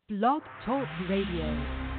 Blog Talk Radio.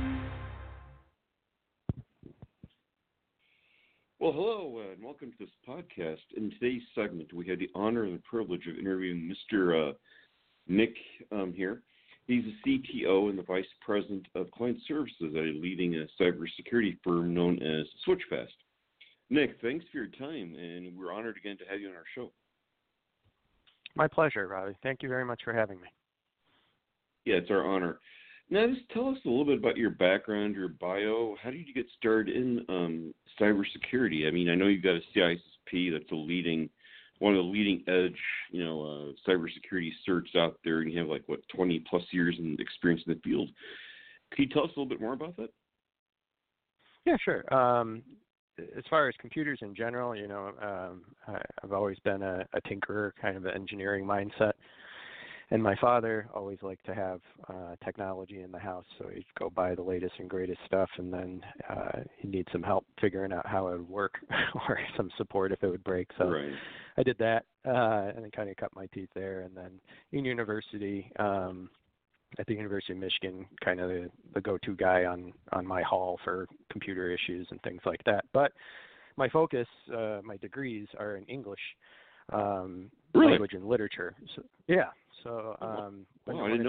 Well, hello, and welcome to this podcast. In today's segment, we had the honor and the privilege of interviewing Mr. Nick here. He's the CTO and the Vice President of Client Services at a leading cybersecurity firm known as Switchfast. Nick, thanks for your time, and we're honored again to have you on our show. My pleasure, Robbie. Thank you very much for having me. Yeah, it's our honor. Now, just tell us a little bit about your background, your bio. How did you get started in cybersecurity? I mean, I know you've got a CISSP that's one of the leading edge, cybersecurity certs out there, and you have 20 plus years in experience in the field. Can you tell us a little bit more about that? Yeah, sure. As far as computers in general, I've always been a tinkerer, kind of an engineering mindset. And my father always liked to have technology in the house, so he'd go buy the latest and greatest stuff, and then he'd need some help figuring out how it would work or some support if it would break. So right. I did that and then kind of cut my teeth there. And then in university, at the University of Michigan, kind of the go-to guy on my hall for computer issues and things like that. But my focus, my degrees are in English, really? language and literature. So, yeah. So when I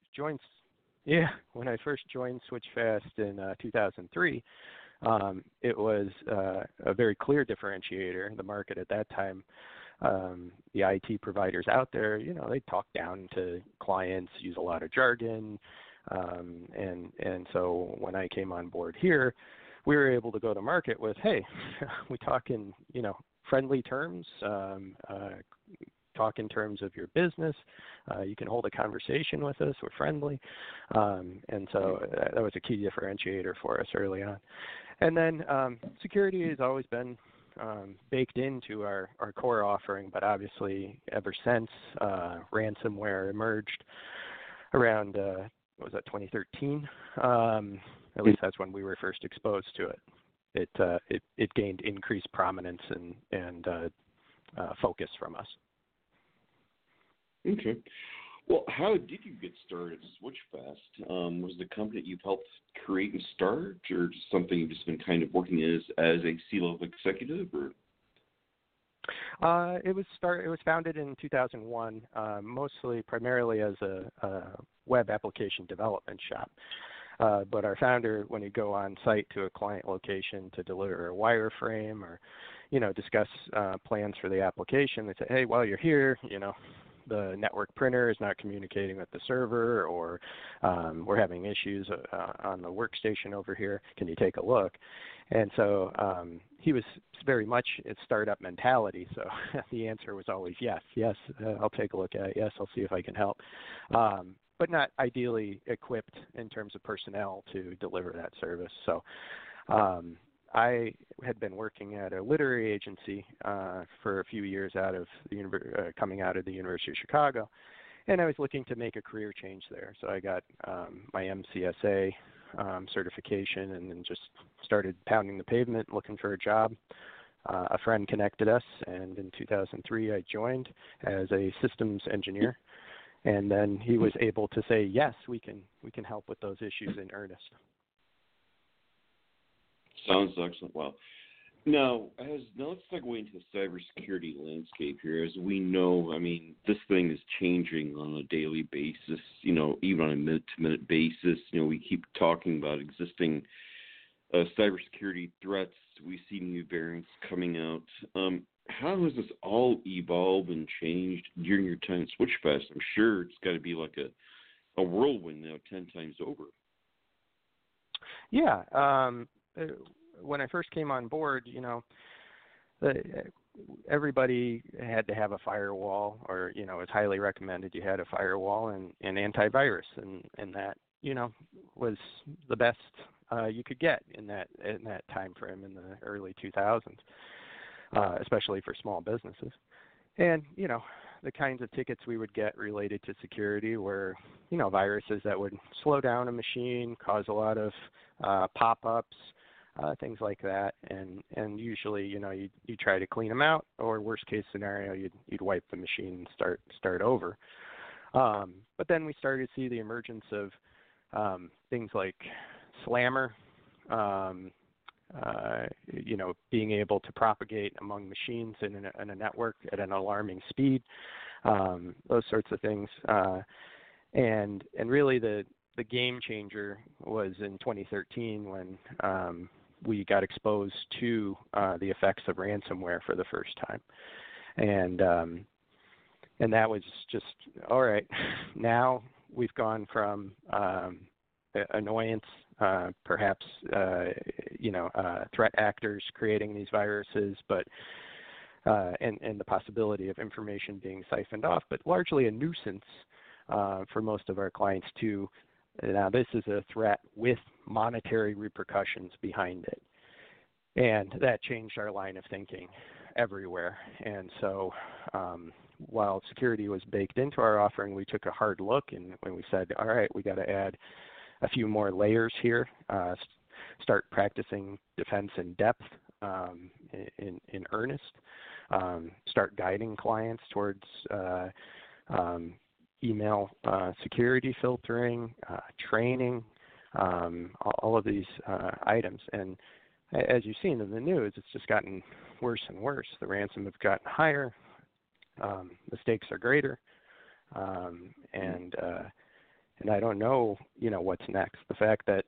first joined Switchfast in 2003, it was a very clear differentiator in the market at that time. The IT providers out there, they talk down to clients, use a lot of jargon, and so when I came on board here, we were able to go to market with, hey, we talk in friendly terms. Talk in terms of your business. You can hold a conversation with us. We're friendly. And so that was a key differentiator for us early on. And then security has always been baked into our core offering, but obviously ever since ransomware emerged around, 2013? At least that's when we were first exposed to it. It gained increased prominence and focus from us. Okay. Well, how did you get started at Switchfast? Was the company that you've helped create and start, or just something you've just been kind of working as a C-level executive? Or? It was founded in 2001, primarily as a web application development shop. But our founder, when he'd go on site to a client location to deliver a wireframe or, discuss plans for the application, they'd say, hey, while you're here, the network printer is not communicating with the server, or we're having issues on the workstation over here. Can you take a look? And so he was very much a startup mentality. So the answer was always yes, I'll take a look at it. Yes, I'll see if I can help. But not ideally equipped in terms of personnel to deliver that service. So I had been working at a literary agency for a few years coming out of the University of Chicago, and I was looking to make a career change there. So I got my MCSA certification and then just started pounding the pavement looking for a job. A friend connected us, and in 2003 I joined as a systems engineer, and then he was able to say, yes, we can help with those issues in earnest. Sounds excellent. Well, now let's segue into the cybersecurity landscape here. As we know, I mean, this thing is changing on a daily basis, even on a minute-to-minute basis. We keep talking about existing cybersecurity threats. We see new variants coming out. How has this all evolved and changed during your time at Switchfast? I'm sure it's got to be like a whirlwind now 10 times over. Yeah. When I first came on board, everybody had to have a firewall, or it's highly recommended you had a firewall and antivirus, and that was the best you could get in that time frame in the early 2000s, especially for small businesses. And the kinds of tickets we would get related to security were viruses that would slow down a machine, cause a lot of pop-ups, things like that, and usually, you try to clean them out, or worst case scenario, you'd wipe the machine and start over. But then we started to see the emergence of things like Slammer, being able to propagate among machines in a network at an alarming speed, those sorts of things. And really the game changer was in 2013 when we got exposed to the effects of ransomware for the first time. And that was just, all right, now we've gone from annoyance, perhaps, threat actors creating these viruses, but and the possibility of information being siphoned off, but largely a nuisance for most of our clients too. Now, this is a threat with monetary repercussions behind it. And that changed our line of thinking everywhere. And so while security was baked into our offering, we took a hard look and when we said, all right, we got to add a few more layers here, start practicing defense in depth in earnest, start guiding clients towards email security filtering, training, all of these items. And as you've seen in the news, it's just gotten worse and worse. The ransom have gotten higher, the stakes are greater, and I don't know, what's next. The fact that,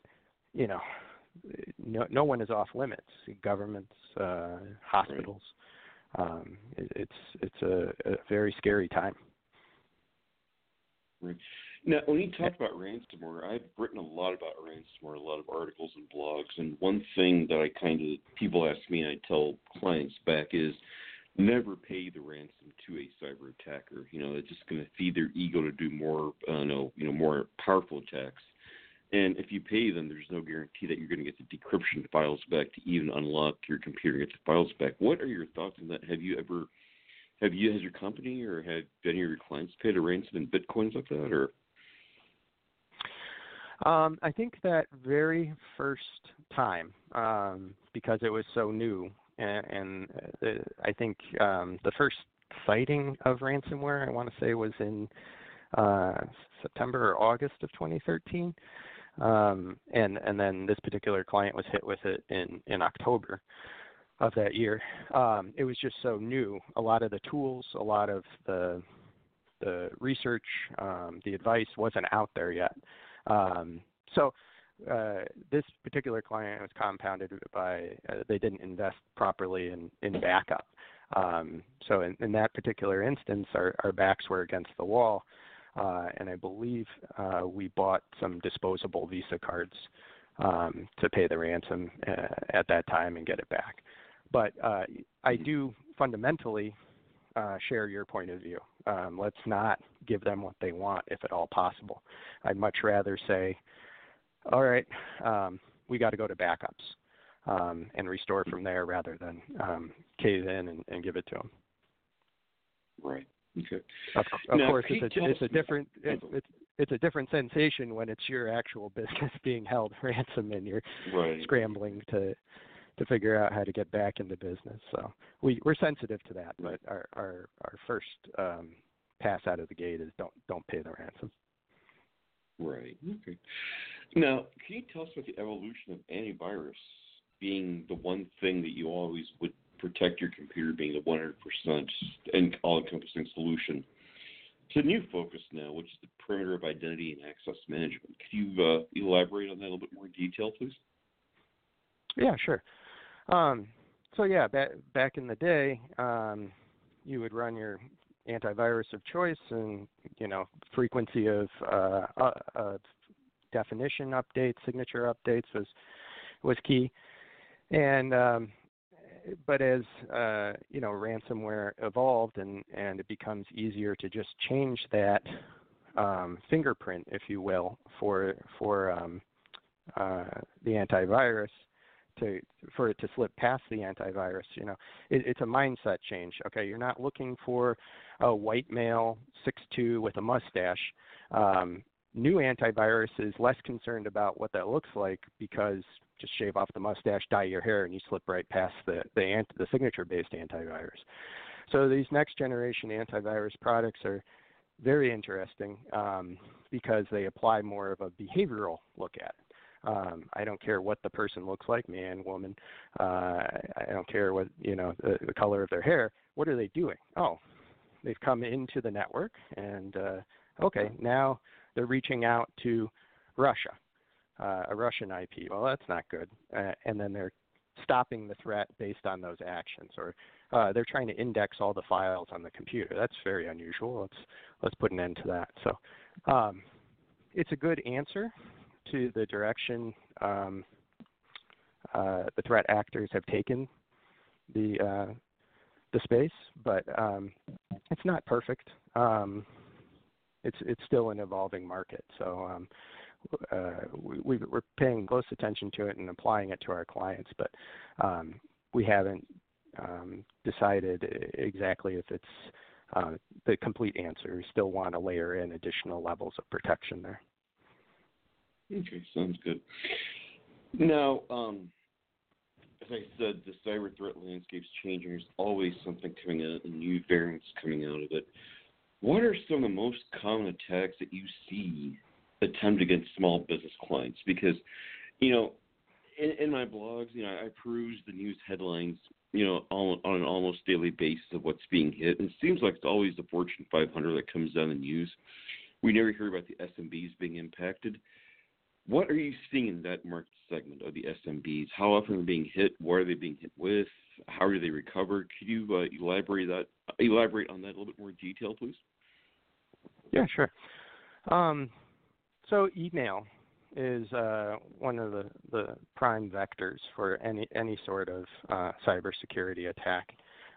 no one is off limits. Governments, hospitals. It's a very scary time. Right. Now, when you talk about ransomware, I've written a lot about ransomware, a lot of articles and blogs, and one thing that people ask me and I tell clients back is never pay the ransom to a cyber attacker. It's just going to feed their ego to do more, more powerful attacks. And if you pay them, there's no guarantee that you're going to get the decryption files back to even unlock your computer and get the files back. What are your thoughts on that? Has your company or have any of your clients paid a ransom in Bitcoins like that, or? I think that very first time, because it was so new, and I think the first sighting of ransomware, I want to say, was in September or August of 2013, and then this particular client was hit with it in October of that year. It was just so new. A lot of the tools, a lot of the research, the advice wasn't out there yet. So this particular client was compounded by they didn't invest properly in backup. So in that particular instance, our backs were against the wall, and I believe we bought some disposable Visa cards to pay the ransom at that time and get it back. But I do fundamentally share your point of view. Let's not give them what they want if at all possible. I'd much rather say, all right, we got to go to backups and restore from there rather than cave in and give it to them. Right. Okay. Of course, it's a different sensation when it's your actual business being held ransom and you're scrambling to figure out how to get back into business. So we're sensitive to that, but our first pass out of the gate is don't pay the ransom. Right. Okay. Now, can you tell us about the evolution of antivirus being the one thing that you always would protect your computer, being the 100% and all-encompassing solution, to a new focus now, which is the perimeter of identity and access management? Could you elaborate on that a little bit more in detail, please? Yeah, sure. So yeah, back in the day, you would run your antivirus of choice, and frequency of definition updates, signature updates was key. And but as ransomware evolved and it becomes easier to just change that fingerprint, if you will, for the antivirus, for it to slip past the antivirus, it's a mindset change. Okay, you're not looking for a white male 6'2" with a mustache. New antivirus is less concerned about what that looks like, because just shave off the mustache, dye your hair, and you slip right past the signature-based antivirus. So these next generation antivirus products are very interesting because they apply more of a behavioral look at it. I don't care what the person looks like, man, woman. I don't care what, the color of their hair. What are they doing? Oh, they've come into the network, and okay, now they're reaching out to Russia, a Russian IP. Well, that's not good. And then they're stopping the threat based on those actions, or they're trying to index all the files on the computer. That's very unusual. Let's put an end to that. So it's a good answer to the direction the threat actors have taken the space, but it's not perfect. It's still an evolving market, so we're paying close attention to it and applying it to our clients, but we haven't decided exactly if it's the complete answer. We still want to layer in additional levels of protection there. Okay, sounds good. Now, as I said, the cyber threat landscape's changing. There's always something coming out and new variants coming out of it. What are some of the most common attacks that you see attempted against small business clients? Because, in my blogs, I peruse the news headlines, on an almost daily basis of what's being hit. And it seems like it's always the Fortune 500 that comes down in the news. We never hear about the SMBs being impacted. What are you seeing in that market segment of the SMBs? How often are they being hit? What are they being hit with? How do they recover? Could you elaborate on that a little bit more detail, please? Yeah, sure. So email is one of the prime vectors for any sort of cybersecurity attack.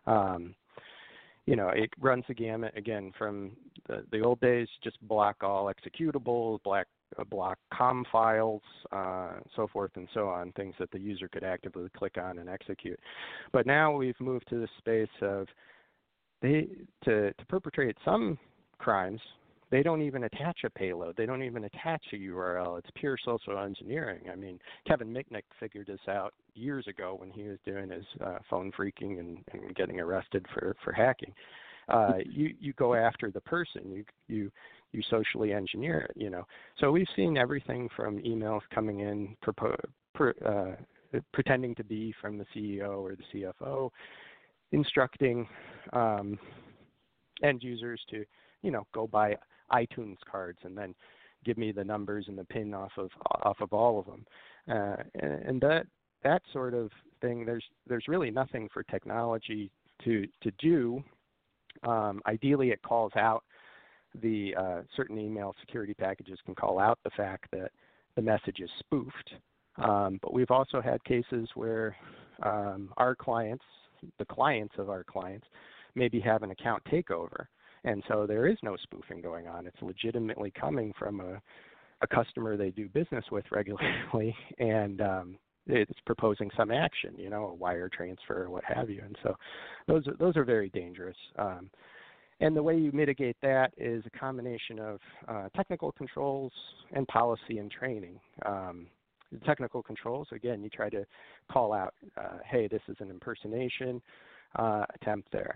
It runs the gamut, again, from the old days, just block all executables, block COM files, so forth and so on, things that the user could actively click on and execute. But now we've moved to the space of to perpetrate some crimes, they don't even attach a payload. They don't even attach a URL. It's pure social engineering. I mean, Kevin Mitnick figured this out years ago when he was doing his phone phreaking and getting arrested for hacking. You go after the person. You socially engineer it. So we've seen everything from emails coming in pretending to be from the CEO or the CFO, instructing end users to go buy iTunes cards and then give me the numbers and the PIN off of all of them, and that sort of thing. There's really nothing for technology to do. Ideally, it calls out the certain email security packages can call out the fact that the message is spoofed. But we've also had cases where our clients, the clients of our clients, maybe have an account takeover. And so there is no spoofing going on. It's legitimately coming from a customer they do business with regularly, and it's proposing some action, a wire transfer or what have you. And so those are very dangerous. And the way you mitigate that is a combination of technical controls and policy and training. The technical controls, again, you try to call out, hey, this is an impersonation attempt there.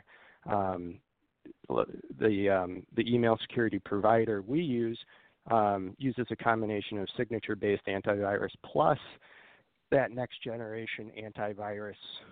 The email security provider we use uses a combination of signature-based antivirus plus that next generation antivirus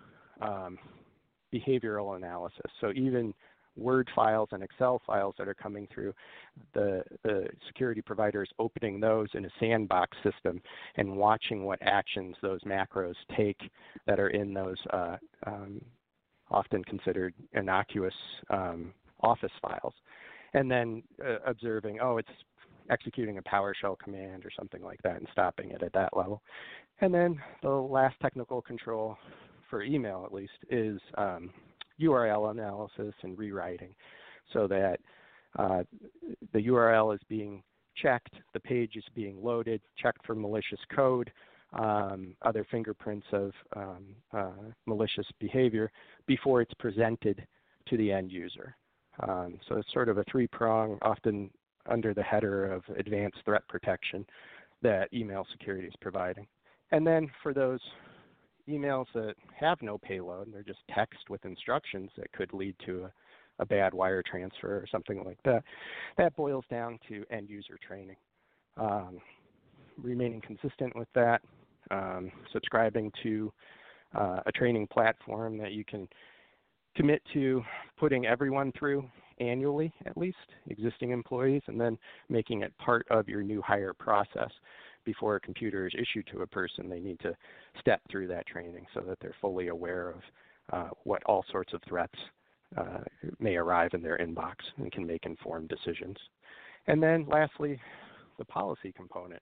behavioral analysis. So even Word files and Excel files that are coming through, the security provider is opening those in a sandbox system and watching what actions those macros take that are in those often considered innocuous Office files, and then observing, it's executing a PowerShell command or something like that and stopping it at that level. And then the last technical control for email, at least, is URL analysis and rewriting, so that the URL is being checked, the page is being loaded, checked for malicious code, other fingerprints of malicious behavior before it's presented to the end user. So it's sort of a three-prong, often under the header of advanced threat protection that email security is providing. And then for those emails that have no payload, they're just text with instructions that could lead to a bad wire transfer or something like that. That boils down to end user training. Remaining consistent with that, subscribing to a training platform that you can commit to putting everyone through annually, at least, existing employees, and then making it part of your new hire process. Before a computer is issued to a person, they need to step through that training so that they're fully aware of what all sorts of threats may arrive in their inbox and can make informed decisions. And then lastly, the policy component.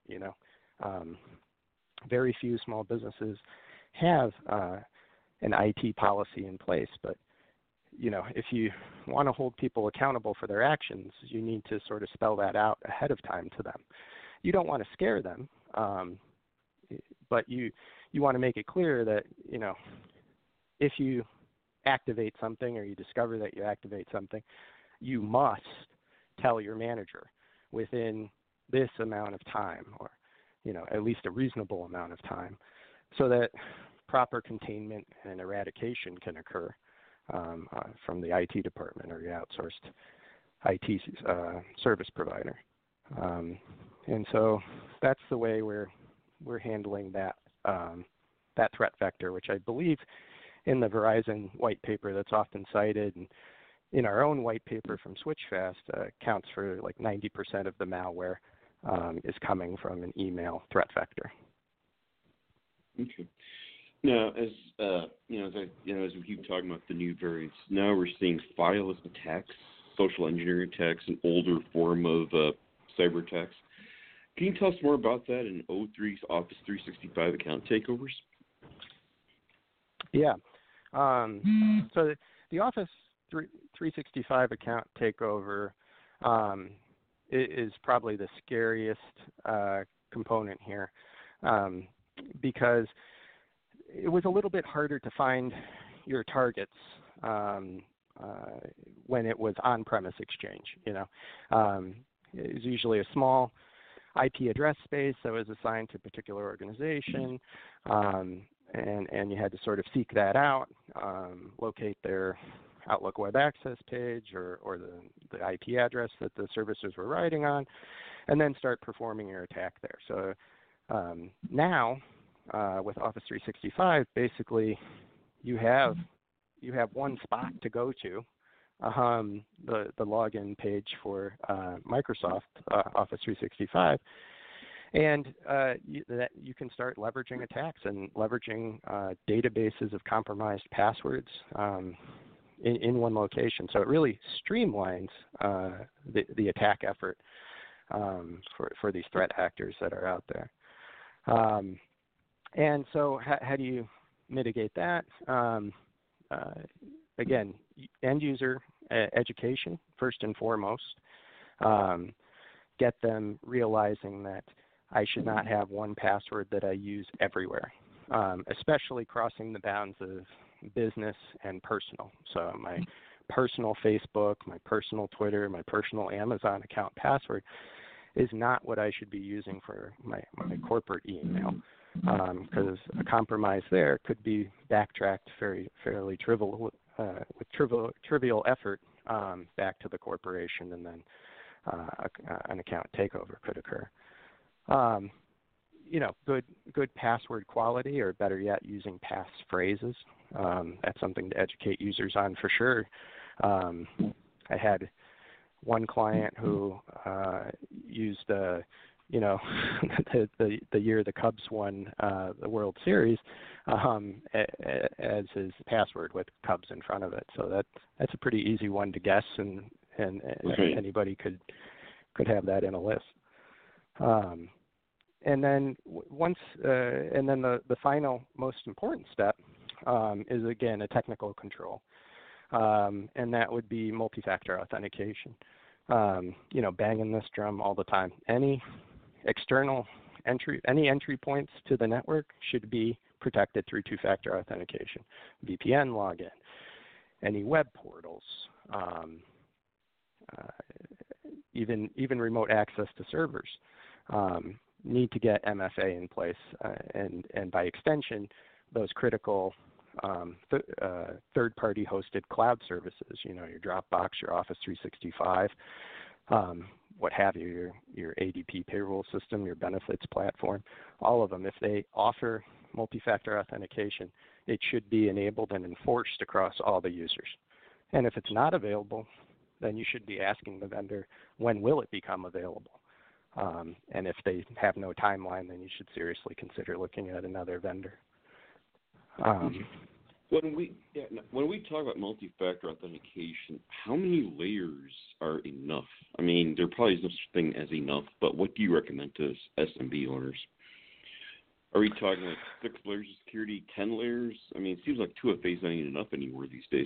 Very few small businesses have an IT policy in place, but if you want to hold people accountable for their actions, you need to sort of spell that out ahead of time to them. You don't want to scare them, but you want to make it clear that, if you activate something or you discover that you activate something, you must tell your manager within this amount of time, or, at least a reasonable amount of time, so that proper containment and eradication can occur from the IT department or your outsourced IT service provider. And so that's the way we're handling that threat vector, which I believe in the Verizon white paper that's often cited, and in our own white paper from SwitchFast, counts for like 90% of the malware is coming from an email threat vector. Okay. Now, as as we keep talking about the new variants, now we're seeing fileless attacks, social engineering attacks, an older form of cyber attacks. Can you tell us more about that in O3's Office 365 account takeovers? Yeah. So the Office 365 account takeover is probably the scariest component here, because it was a little bit harder to find your targets when it was on-premise Exchange. It was usually a small IP address space that was assigned to a particular organization, and you had to sort of seek that out, locate their Outlook web access page or the IP address that the services were writing on, and then start performing your attack there. So now, with Office 365, basically you have one spot to go to, the login page for Microsoft Office 365, and you can start leveraging attacks and leveraging databases of compromised passwords in one location. So it really streamlines the attack effort for these threat actors that are out there. And so how do you mitigate that? Again, end user education, first and foremost. Get them realizing that I should not have one password that I use everywhere, especially crossing the bounds of business and personal. So my personal Facebook, my personal Twitter, my personal Amazon account password is not what I should be using for my corporate email, because a compromise there could be backtracked fairly trivial effort back to the corporation, and then an account takeover could occur. Good password quality, or better yet, using passphrases. That's something to educate users on for sure. I had one client who used the year the Cubs won the World Series as his password with Cubs in front of it. So that's a pretty easy one to guess, and okay. Anybody could have that in a list. And then the final most important step is, again, a technical control, and that would be multi-factor authentication. Banging this drum all the time. Any entry points to the network should be protected through two-factor authentication, VPN login, any web portals, even remote access to servers need to get MFA in place, and by extension, those critical third-party hosted cloud services, your Dropbox, your Office 365, what have you, your ADP payroll system, your benefits platform, all of them. If they offer multi-factor authentication, it should be enabled and enforced across all the users. And if it's not available, then you should be asking the vendor, when will it become available? And if they have no timeline, then you should seriously consider looking at another vendor. When we talk about multi-factor authentication, how many layers are enough? I mean, there probably is no such thing as enough, but what do you recommend to SMB owners? Are we talking like 6 layers of security, 10 layers? I mean, it seems like 2FA is not even enough anymore these days.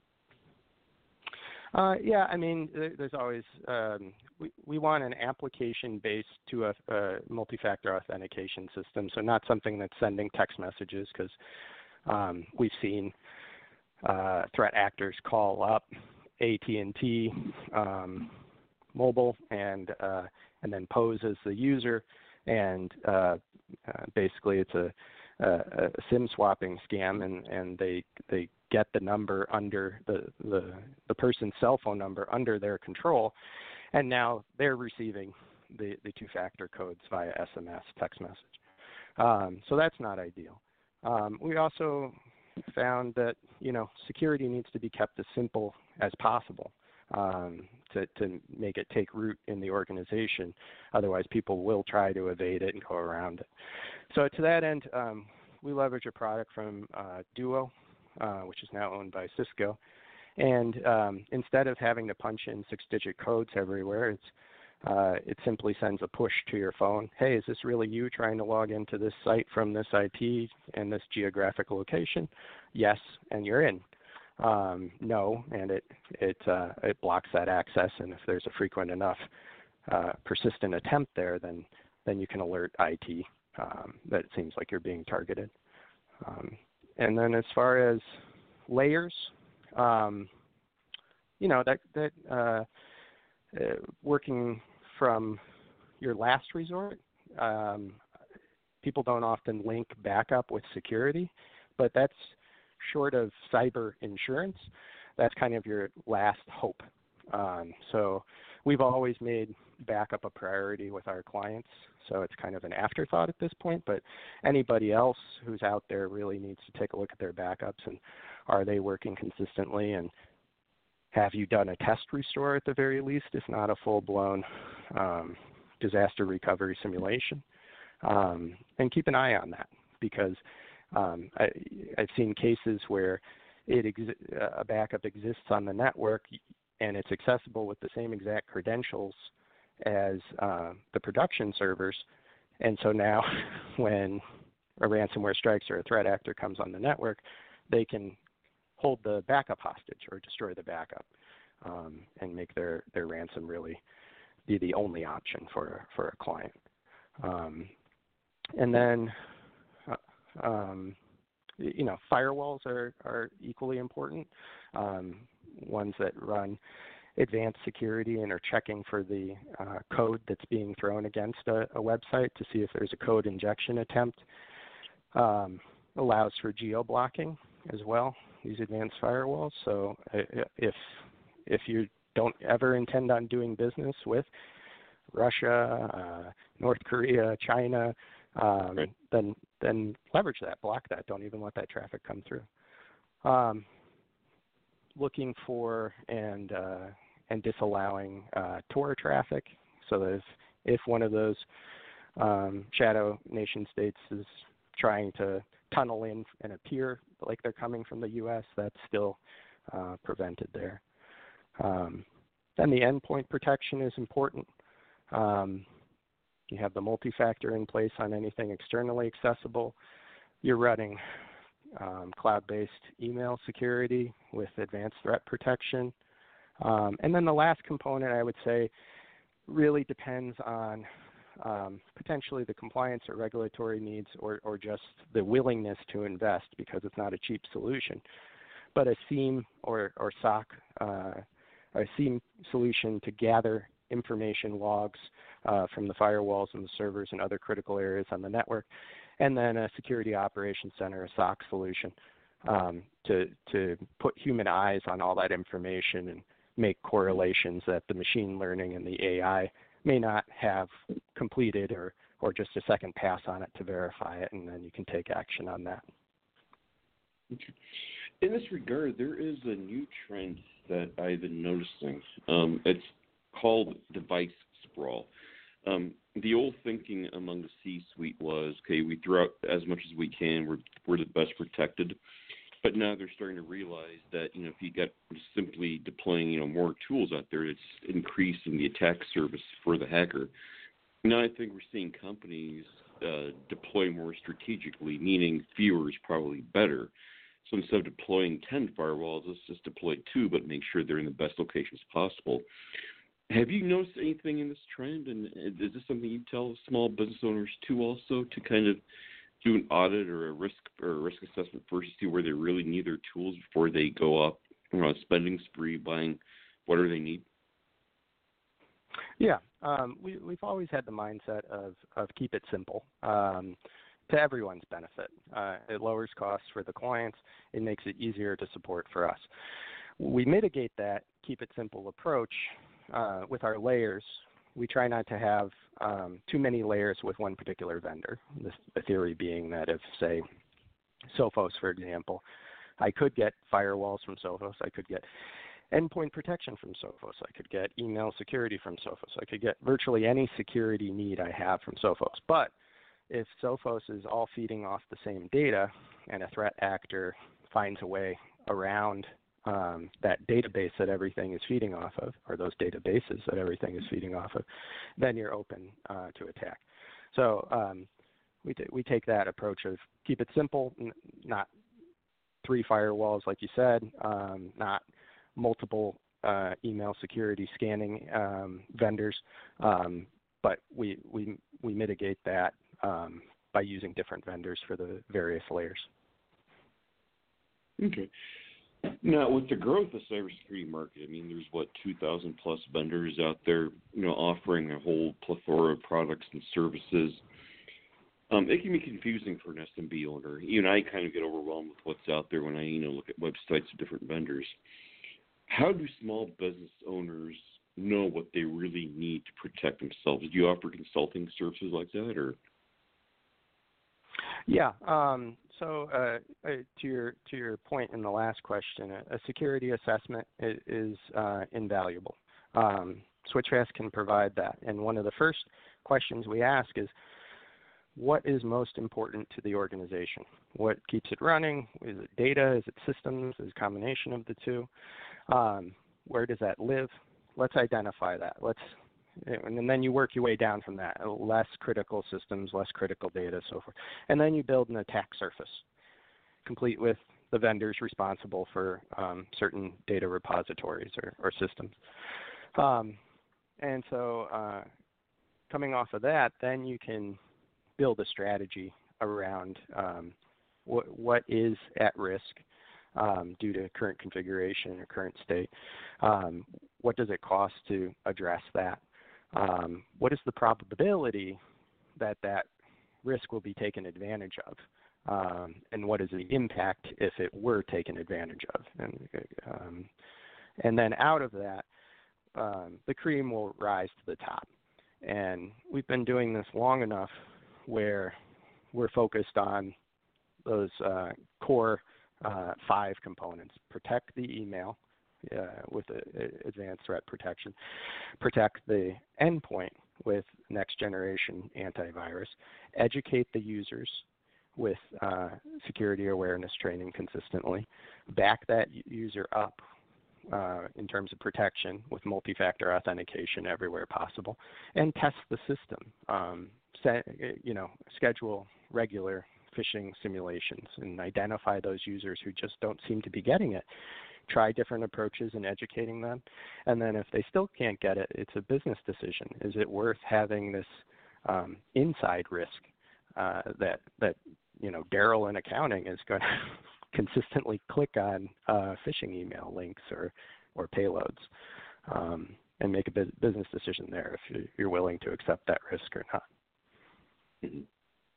Yeah, I mean, there's always we want an application-based to a multi-factor authentication system, so not something that's sending text messages, because we've seen threat actors call up AT&T mobile and then pose as the user, and basically it's a SIM swapping scam, and they get the number under the person's cell phone number under their control, and now they're receiving the two-factor codes via SMS, text message. So that's not ideal. We also found that security needs to be kept as simple as possible to make it take root in the organization. Otherwise, people will try to evade it and go around it. So to that end, we leverage a product from Duo, which is now owned by Cisco. And instead of having to punch in 6-digit codes everywhere, it simply sends a push to your phone. Hey, is this really you trying to log into this site from this IP and this geographic location? Yes, and you're in. No, and it blocks that access. And if there's a frequent enough persistent attempt there, then you can alert IT that it seems like you're being targeted. And then as far as layers, working from your last resort, people don't often link backup with security, but that's short of cyber insurance. That's kind of your last hope. So we've always made backup a priority with our clients, so it's kind of an afterthought at this point, but anybody else who's out there really needs to take a look at their backups and are they working consistently, and have you done a test restore at the very least, if not a full-blown disaster recovery simulation? And keep an eye on that, because I've seen cases where a backup exists on the network and it's accessible with the same exact credentials as the production servers. And so now when a ransomware strikes or a threat actor comes on the network, they can hold the backup hostage or destroy the backup and make their ransom really be the only option for a client. And then, firewalls are equally important. Ones that run advanced security and are checking for the code that's being thrown against a website to see if there's a code injection attempt. Allows for geo-blocking as well, these advanced firewalls. So if you don't ever intend on doing business with Russia, North Korea, China, right, then leverage that, block that. Don't even let that traffic come through. Looking for and disallowing Tor traffic, so that if one of those shadow nation states is trying to tunnel in and appear like they're coming from the U.S., that's still prevented there. Then the endpoint protection is important. You have the multi-factor in place on anything externally accessible. You're running cloud-based email security with advanced threat protection. And then the last component, I would say, really depends on potentially the compliance or regulatory needs or just the willingness to invest, because it's not a cheap solution. But a SIEM or SOC, a SIEM solution to gather information logs from the firewalls and the servers and other critical areas on the network, and then a security operations center, a SOC solution to put human eyes on all that information and make correlations that the machine learning and the AI may not have completed, or just a second pass on it to verify it, and then you can take action on that. Okay. In this regard, there is a new trend that I've been noticing. It's called device sprawl. The old thinking among the C-suite was, okay, we throw out as much as we can, we're the best protected. But now they're starting to realize that, if you get simply deploying, more tools out there, it's increasing the attack surface for the hacker. Now I think we're seeing companies deploy more strategically, meaning fewer is probably better. So instead of deploying 10 firewalls, let's just deploy 2, but make sure they're in the best locations possible. Have you noticed anything in this trend? And is this something you tell small business owners too, also, to kind of do an audit or a risk assessment first to see where they really need their tools before they go up on a spending spree buying whatever they need? Yeah, we've always had the mindset of keep it simple to everyone's benefit. It lowers costs for the clients. It makes it easier to support for us. We mitigate that keep it simple approach with our layers. We try not to have too many layers with one particular vendor. The theory being that if, say, Sophos, for example, I could get firewalls from Sophos, I could get endpoint protection from Sophos, I could get email security from Sophos, I could get virtually any security need I have from Sophos. But if Sophos is all feeding off the same data and a threat actor finds a way around that database that everything is feeding off of, or those databases that everything is feeding off of, then you're open to attack. So we take that approach of keep it simple, not 3 firewalls like you said, not multiple email security scanning vendors, but we mitigate that by using different vendors for the various layers. Okay. Now, with the growth of the cybersecurity market, I mean, there's 2,000 plus vendors out there, offering a whole plethora of products and services. It can be confusing for an SMB owner. Even I kind of get overwhelmed with what's out there when I, look at websites of different vendors. How do small business owners know what they really need to protect themselves? Do you offer consulting services like that, or? Yeah. So to your point in the last question, a security assessment is invaluable. Switchfast can provide that. And one of the first questions we ask is, what is most important to the organization? What keeps it running? Is it data? Is it systems? Is it a combination of the two? Where does that live? Let's identify that. And then you work your way down from that. Less critical systems, less critical data, so forth. And then you build an attack surface, complete with the vendors responsible for certain data repositories or systems. And so coming off of that, then you can build a strategy around what is at risk due to current configuration or current state. What does it cost to address that? What is the probability that that risk will be taken advantage of? And what is the impact if it were taken advantage of? And then out of that, the cream will rise to the top. And we've been doing this long enough where we're focused on those core 5 components. Protect the email with advanced threat protection. Protect the endpoint with next generation antivirus. Educate the users with security awareness training consistently. Back that user up in terms of protection with multi-factor authentication everywhere possible. And test the system. Schedule regular phishing simulations and identify those users who just don't seem to be getting it. Try different approaches in educating them. And then if they still can't get it, it's a business decision. Is it worth having this inside risk that Daryl in accounting is going to consistently click on phishing email links or payloads, and make a business decision there if you're willing to accept that risk or not.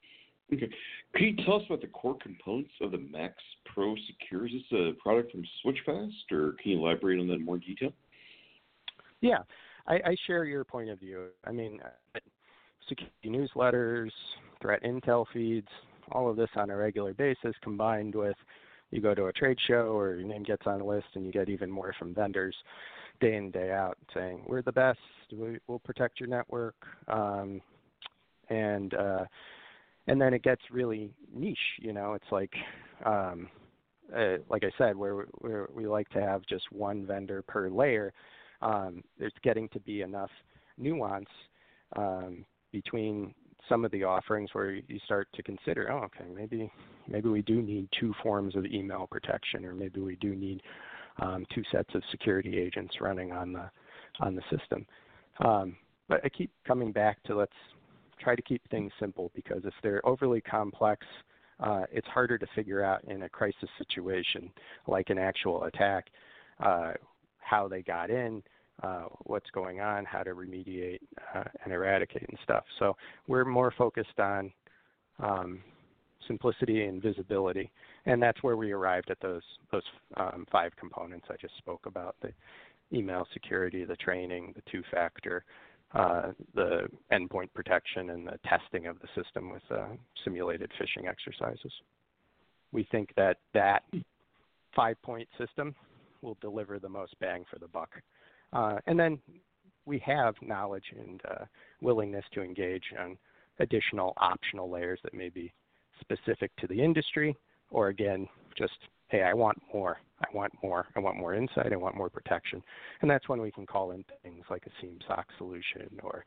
Okay. Can you tell us about the core components of the Max Pro Secure? Is this a product from SwitchFast, or can you elaborate on that in more detail? Yeah, I share your point of view. I mean, security newsletters, threat intel feeds, all of this on a regular basis, combined with you go to a trade show or your name gets on a list and you get even more from vendors day in, day out saying, we're the best, we'll protect your network. And then it gets really niche, it's like I said, where we like to have just one vendor per layer. There's getting to be enough nuance between some of the offerings where you start to consider, oh, okay, maybe we do need two forms of email protection, or maybe we do need two sets of security agents running on the system. But I keep coming back to let's try to keep things simple, because if they're overly complex, it's harder to figure out in a crisis situation like an actual attack how they got in, what's going on, how to remediate and eradicate and stuff. So we're more focused on simplicity and visibility, and that's where we arrived at those 5 components I just spoke about: the email security, the training, the two-factor, the endpoint protection, and the testing of the system with simulated phishing exercises. We think that 5-point system will deliver the most bang for the buck. And then we have knowledge and willingness to engage on additional optional layers that may be specific to the industry, or again, just, hey, I want more. I want more insight. I want more protection. And that's when we can call in things like a SIEM SOC solution, or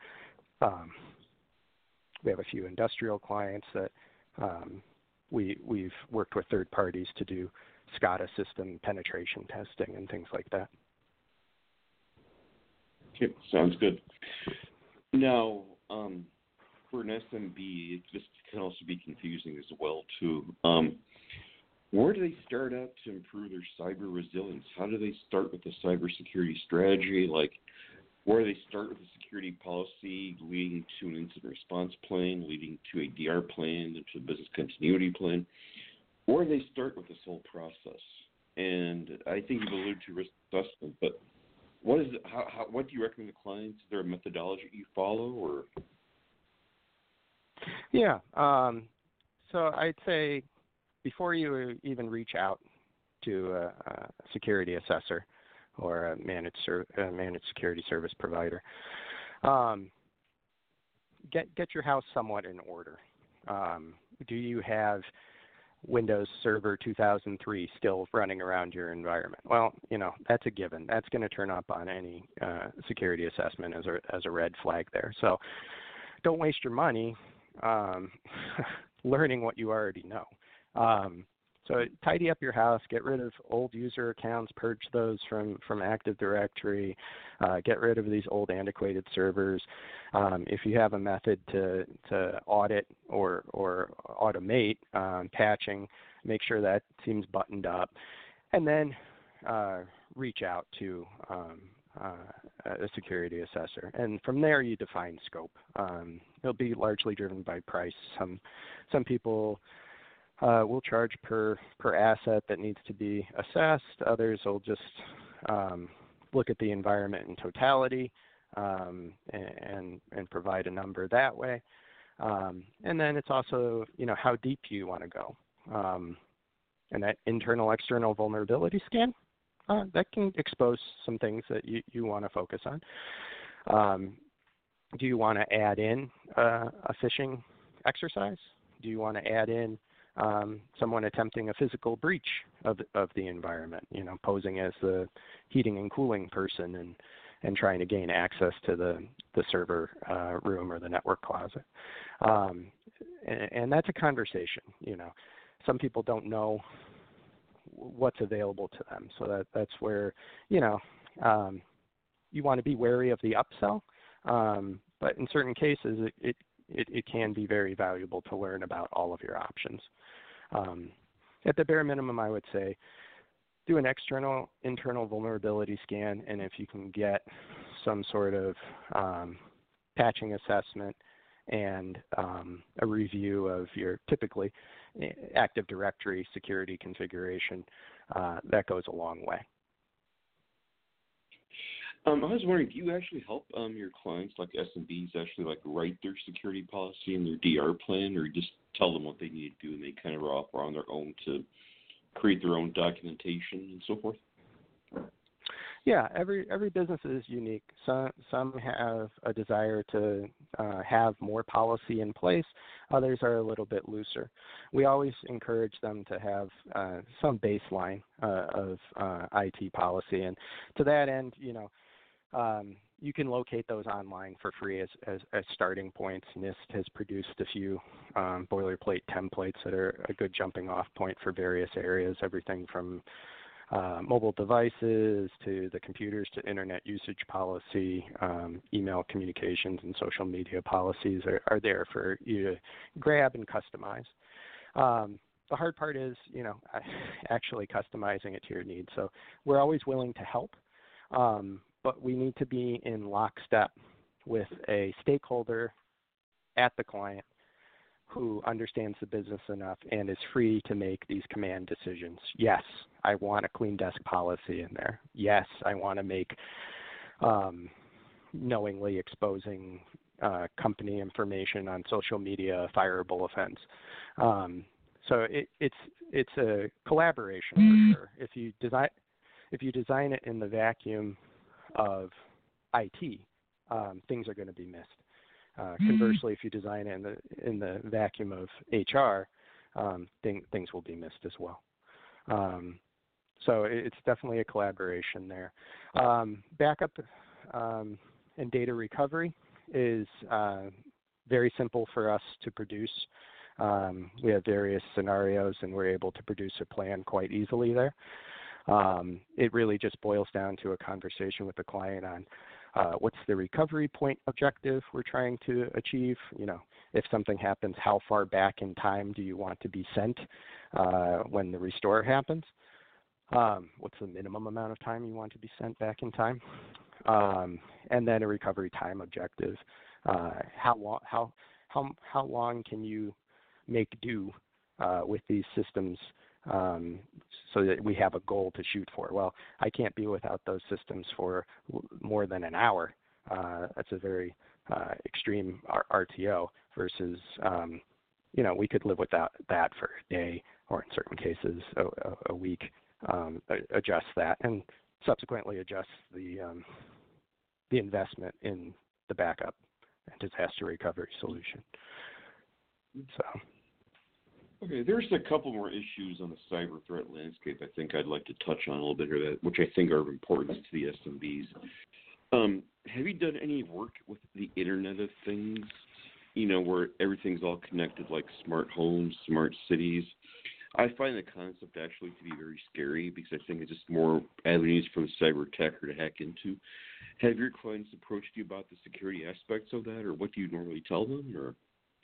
we have a few industrial clients that we've worked with third parties to do SCADA system penetration testing and things like that. Okay, sounds good. Now, for an SMB, this can also be confusing as well, too. Where do they start out to improve their cyber resilience? How do they start with the cybersecurity strategy? Like, where do they start with a security policy leading to an incident response plan, leading to a DR plan, to a business continuity plan? Where do they start with this whole process? And I think you've alluded to risk assessment, but what is it, what do you recommend to clients? Is there a methodology you follow, or? Yeah. So I'd say before you even reach out to a security assessor or a managed security service provider, get your house somewhat in order. Do you have Windows Server 2003 still running around your environment? Well, that's a given. That's going to turn up on any security assessment as a red flag there. So don't waste your money learning what you already know. So tidy up your house, get rid of old user accounts, purge those from Active Directory, get rid of these old antiquated servers. If you have a method to audit or automate patching, make sure that seems buttoned up, and then reach out to a security assessor. And from there, you define scope. It'll be largely driven by price. Some people will charge per asset that needs to be assessed. Others will just look at the environment in totality and provide a number that way. And then it's also, how deep you want to go. And that internal, external vulnerability scan, that can expose some things that you want to focus on. Do you want to add in a phishing exercise? Do you want to add in someone attempting a physical breach of the environment, posing as the heating and cooling person and trying to gain access to the server room or the network closet? And that's a conversation. Some people don't know what's available to them, so that's where you want to be wary of the upsell. But in certain cases, it can be very valuable to learn about all of your options. At the bare minimum, I would say do an internal vulnerability scan, and if you can get some sort of patching assessment and a review of your typically Active Directory security configuration, that goes a long way. I was wondering, do you actually help your clients, like SMBs, actually like write their security policy and their DR plan, or just tell them what they need to do and they kind of are off on their own to create their own documentation and so forth? Yeah, every business is unique. Some have a desire to have more policy in place. Others are a little bit looser. We always encourage them to have some baseline of IT policy, and to that end, you can locate those online for free as starting points. NIST has produced a few boilerplate templates that are a good jumping off point for various areas, everything from mobile devices to the computers to internet usage policy, email communications and social media policies are there for you to grab and customize. The hard part is, actually customizing it to your needs. So we're always willing to help, but we need to be in lockstep with a stakeholder at the client who understands the business enough and is free to make these command decisions. Yes, I want a clean desk policy in there. Yes, I want to make knowingly exposing company information on social media a fireable offense. So it's a collaboration for sure. If you design it in the vacuum of IT, things are going to be missed. Conversely, if you design it in the vacuum of HR, things will be missed as well. So it's definitely a collaboration there. Backup and data recovery is very simple for us to produce. We have various scenarios, and we're able to produce a plan quite easily there. It really just boils down to a conversation with the client on what's the recovery point objective we're trying to achieve. If something happens, how far back in time do you want to be sent when the restore happens? What's the minimum amount of time you want to be sent back in time? And then a recovery time objective. How long can you make do with these systems so that we have a goal to shoot for? Well, I can't be without those systems for more than an hour. That's a very extreme RTO versus, we could live without that for a day or in certain cases a week, adjust that and subsequently adjust the investment in the backup and disaster recovery solution. So. Okay, there's a couple more issues on the cyber threat landscape I think I'd like to touch on a little bit here, which I think are of importance to the SMBs. Have you done any work with the Internet of Things, where everything's all connected, like smart homes, smart cities? I find the concept actually to be very scary because I think it's just more avenues for the cyber attacker to hack into. Have your clients approached you about the security aspects of that, or what do you normally tell them? Or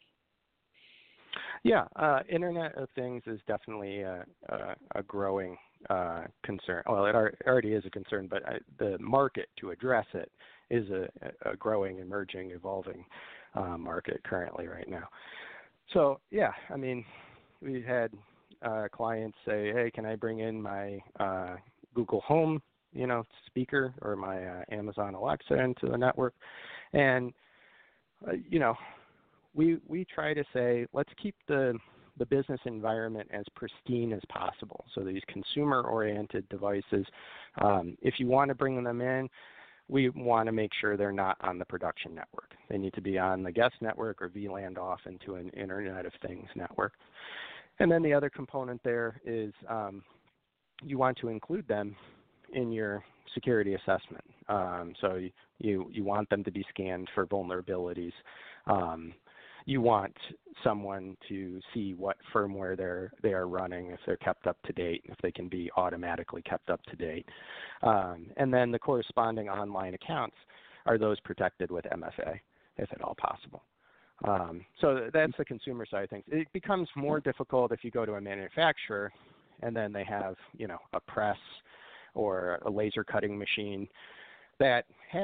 yeah, Internet of Things is definitely a growing concern. Well, it already is a concern, but the market to address it is a growing, emerging, evolving market currently right now. So, yeah, we've had clients say, hey, can I bring in my Google Home, speaker or my Amazon Alexa into the network? And, we try to say, let's keep the business environment as pristine as possible. So these consumer-oriented devices, if you want to bring them in, we want to make sure they're not on the production network. They need to be on the guest network or VLAN off into an Internet of Things network. And then the other component there is you want to include them in your security assessment. So you want them to be scanned for vulnerabilities. You want someone to see what firmware they are running, if they're kept up to date, if they can be automatically kept up to date. And then the corresponding online accounts, are those protected with MFA, if at all possible? So that's the consumer side of things. It becomes more difficult if you go to a manufacturer and then they have, a press or a laser cutting machine that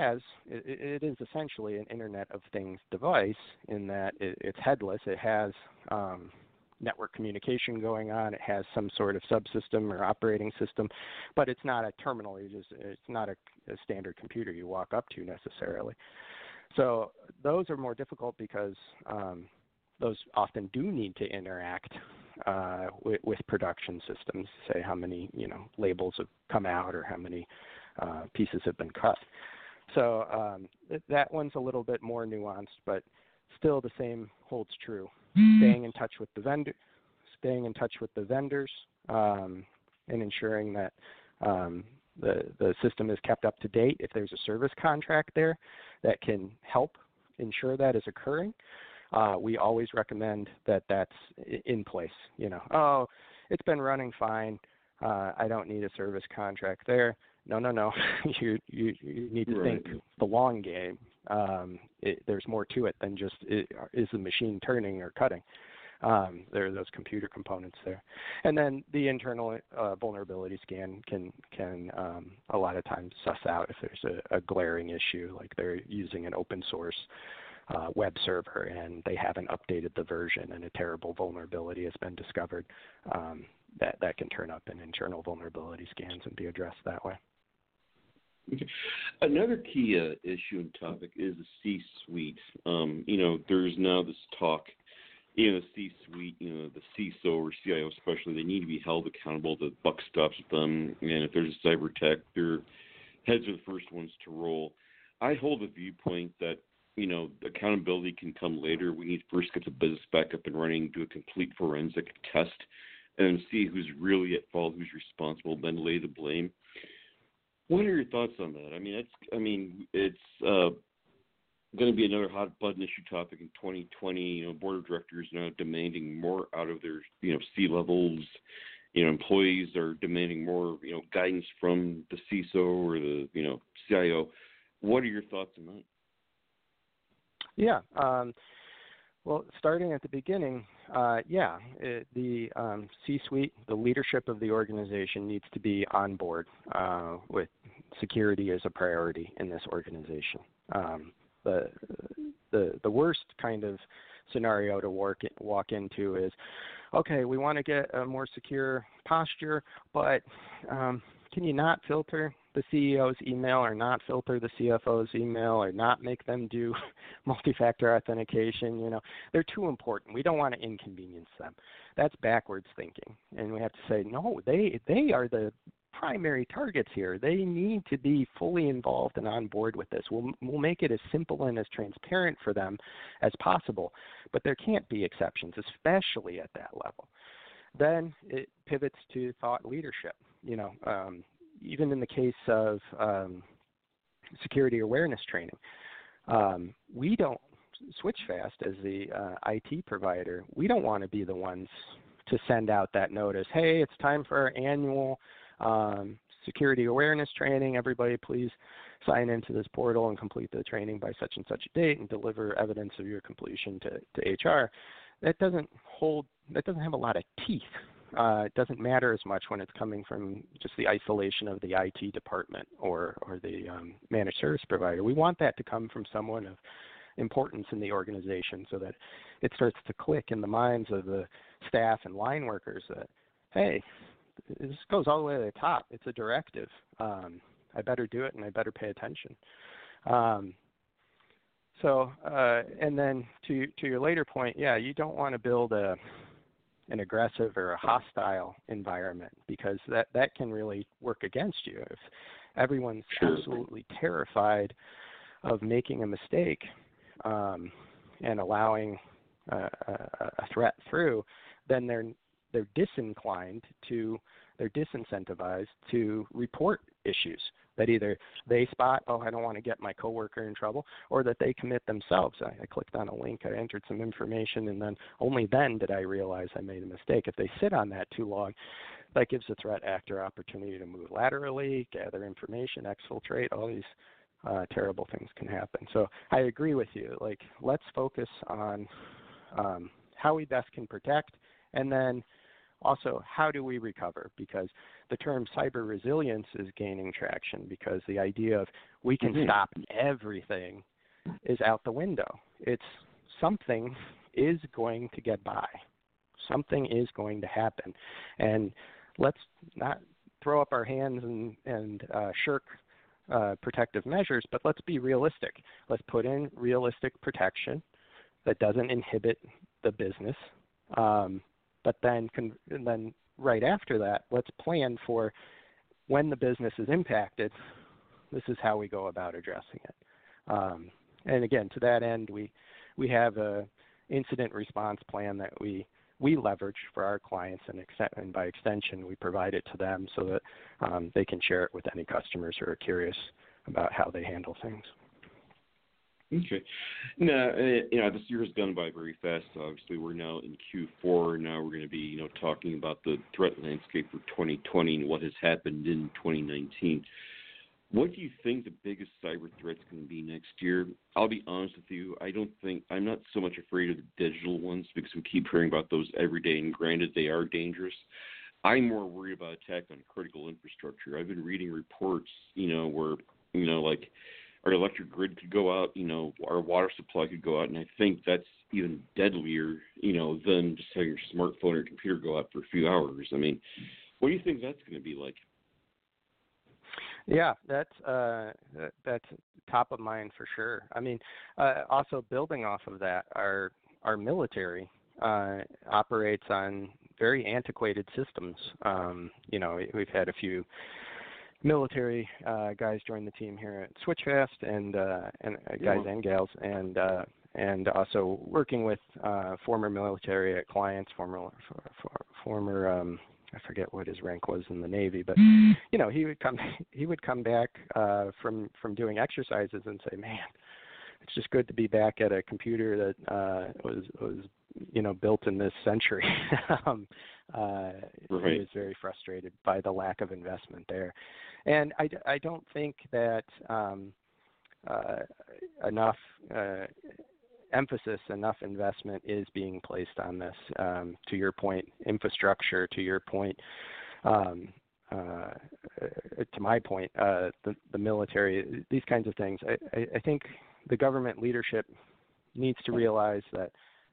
it is essentially an Internet of Things device in that it's headless. It has network communication going on. It has some sort of subsystem or operating system, but it's not a terminal. It's not a standard computer you walk up to necessarily. So those are more difficult because those often do need to interact with production systems, say how many labels have come out or how many pieces have been cut. So that one's a little bit more nuanced, but still the same holds true. Staying in touch with the vendors, and ensuring that the system is kept up to date. If there's a service contract there that can help ensure that is occurring, we always recommend that that's in place. Oh, it's been running fine. I don't need a service contract there. No. you need to think the long game. There's more to it than just is the machine turning or cutting. There are those computer components there, and then the internal vulnerability scan can a lot of times suss out if there's a glaring issue, like they're using an open source web server and they haven't updated the version and a terrible vulnerability has been discovered. That can turn up in internal vulnerability scans and be addressed that way. Okay. Another key issue and topic is the C-suite. There's now this talk, the C-suite, the CISO or CIO especially, they need to be held accountable. The buck stops with them, and if there's a cyber attack, their heads are the first ones to roll. I hold a viewpoint that, accountability can come later. We need to first get the business back up and running, do a complete forensic test, and then see who's really at fault, who's responsible, then lay the blame. What are your thoughts on that? It's going to be another hot button issue topic in 2020. Board of directors now demanding more out of their C levels. Employees are demanding more guidance from the CISO or the CIO. What are your thoughts on that? Yeah. Well, starting at the beginning, the C-suite, the leadership of the organization needs to be on board with security as a priority in this organization. The worst kind of scenario to walk into is, okay, we want to get a more secure posture, but can you not filter the CEO's email or not filter the CFO's email or not make them do multi-factor authentication? They're too important. We don't want to inconvenience them. That's backwards thinking. And we have to say, no, they are the primary targets here. They need to be fully involved and on board with this. We'll make it as simple and as transparent for them as possible, but there can't be exceptions, especially at that level. Then it pivots to thought leadership. Even in the case of security awareness training, we don't, Switchfast as the IT provider, we don't want to be the ones to send out that notice, hey, it's time for our annual security awareness training. Everybody please sign into this portal and complete the training by such and such a date and deliver evidence of your completion to HR. That doesn't have a lot of teeth. It doesn't matter as much when it's coming from just the isolation of the IT department or the managed service provider. We want that to come from someone of importance in the organization so that it starts to click in the minds of the staff and line workers that, hey, this goes all the way to the top. It's a directive. I better do it and I better pay attention. And then to your later point, you don't want to build an aggressive or a hostile environment because that can really work against you. If everyone's absolutely terrified of making a mistake and allowing a threat through, then they're disincentivized to report issues that either they spot, I don't want to get my coworker in trouble, or that they commit themselves. I clicked on a link, I entered some information, and then only then did I realize I made a mistake. If they sit on that too long, that gives the threat actor opportunity to move laterally, gather information, exfiltrate. All these terrible things can happen. So I agree with you. Let's focus on how we best can protect, and then also, how do we recover? Because the term cyber resilience is gaining traction because the idea of we can stop everything is out the window. It's something is going to get by. Something is going to happen. And let's not throw up our hands and shirk protective measures, but let's be realistic. Let's put in realistic protection that doesn't inhibit the business. But then right after that, let's plan for when the business is impacted, this is how we go about addressing it. And again, to that end, we have a incident response plan that we leverage for our clients, and by extension, we provide it to them so that they can share it with any customers who are curious about how they handle things. Okay. Now, this year has gone by very fast. Obviously, we're now in Q4. Now we're going to be, talking about the threat landscape for 2020 and what has happened in 2019. What do you think the biggest cyber threat's going to be next year? I'll be honest with you. I'm not so much afraid of the digital ones because we keep hearing about those every day, and granted, they are dangerous. I'm more worried about attack on critical infrastructure. I've been reading reports, where, like our electric grid could go out, our water supply could go out, and I think that's even deadlier, than just having your smartphone or computer go out for a few hours. I mean, what do you think that's going to be like? Yeah, that's top of mind for sure. I mean, also building off of that, our military operates on very antiquated systems. We've had a few military guys join the team here at Switchfast, and guys and gals, and also working with former military clients, former I forget what his rank was in the Navy, but he would come back from doing exercises and say, "Man, it's just good to be back at a computer that was built in this century." Right. He was very frustrated by the lack of investment there, and I don't think that enough enough investment is being placed on this. To your point, infrastructure. To your point, to my point, the military. These kinds of things. I think the government leadership needs to realize that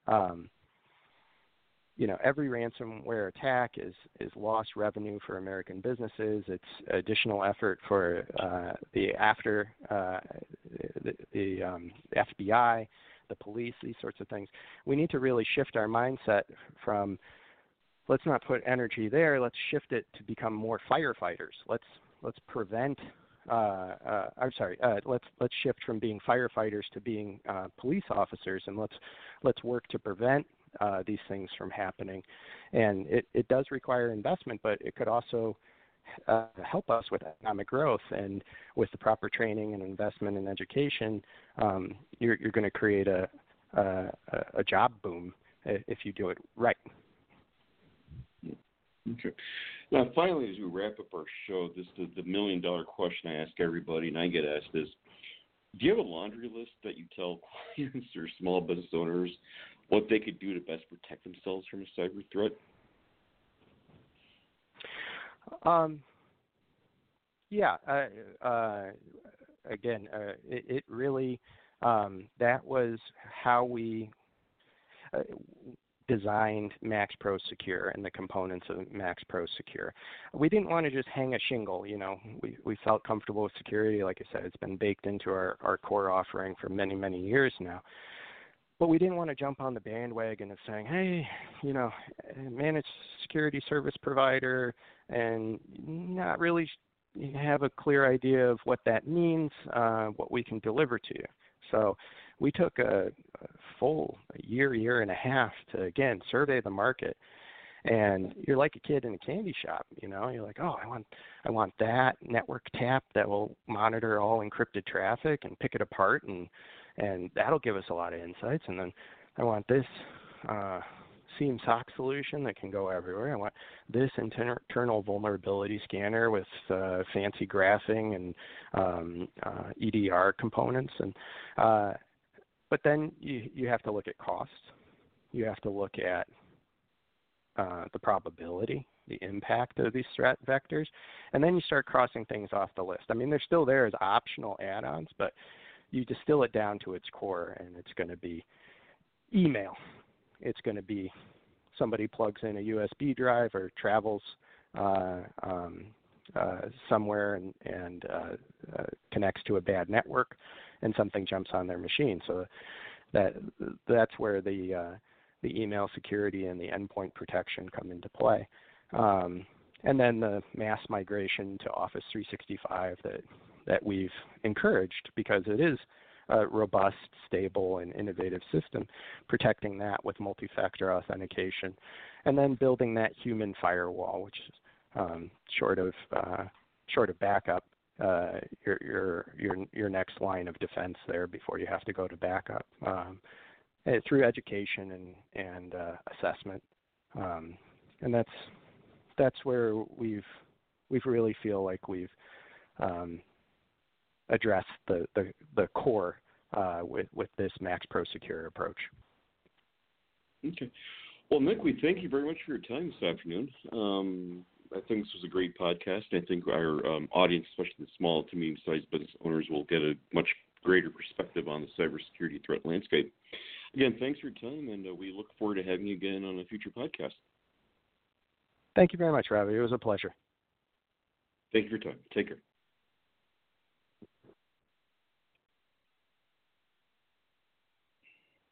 every ransomware attack is lost revenue for American businesses. It's additional effort for the FBI, the police, these sorts of things. We need to really shift our mindset from let's not put energy there. Let's shift it to become more firefighters. Let's prevent. Let's shift from being firefighters to being police officers, and let's work to prevent these things from happening. And it does require investment, but it could also help us with economic growth, and with the proper training and investment in education, you're going to create a job boom if you do it right. Okay. Now, finally, as we wrap up our show, this is the $1 million question I ask everybody, and I get asked is, do you have a laundry list that you tell clients or small business owners what they could do to best protect themselves from a cyber threat? It really, that was how we designed MaxPro Secure and the components of MaxPro Secure. We didn't want to just hang a shingle, we felt comfortable with security. Like I said, it's been baked into our core offering for many, many years now. But we didn't want to jump on the bandwagon of saying, hey, managed security service provider, and not really have a clear idea of what that means, what we can deliver to you. So we took a full year and a half to, again, survey the market. And you're like a kid in a candy shop, You're like, oh, I want that network tap that will monitor all encrypted traffic and pick it apart, and that'll give us a lot of insights. And then I want this SIEM SOC solution that can go everywhere. I want this internal vulnerability scanner with fancy graphing and EDR components. And but then you have to look at cost. You have to look at the probability, the impact of these threat vectors, and then you start crossing things off the list. I mean, they're still there as optional add-ons, but you distill it down to its core, and it's going to be email. It's going to be somebody plugs in a USB drive or travels somewhere and connects to a bad network, and something jumps on their machine. So that's where the email security and the endpoint protection come into play. And then the mass migration to Office 365 that we've encouraged, because it is a robust, stable, and innovative system, protecting that with multi-factor authentication, and then building that human firewall, which is short of backup, your next line of defense there before you have to go to backup, through education and assessment, and that's where we've really feel like we've addressed the core with this Max Pro Secure approach. Okay. Well, Nick, we thank you very much for your time this afternoon. I think this was a great podcast. I think our audience, especially the small to medium-sized business owners, will get a much greater perspective on the cybersecurity threat landscape. Again, thanks for your time, and we look forward to having you again on a future podcast. Thank you very much, Ravi. It was a pleasure. Thank you for your time. Take care.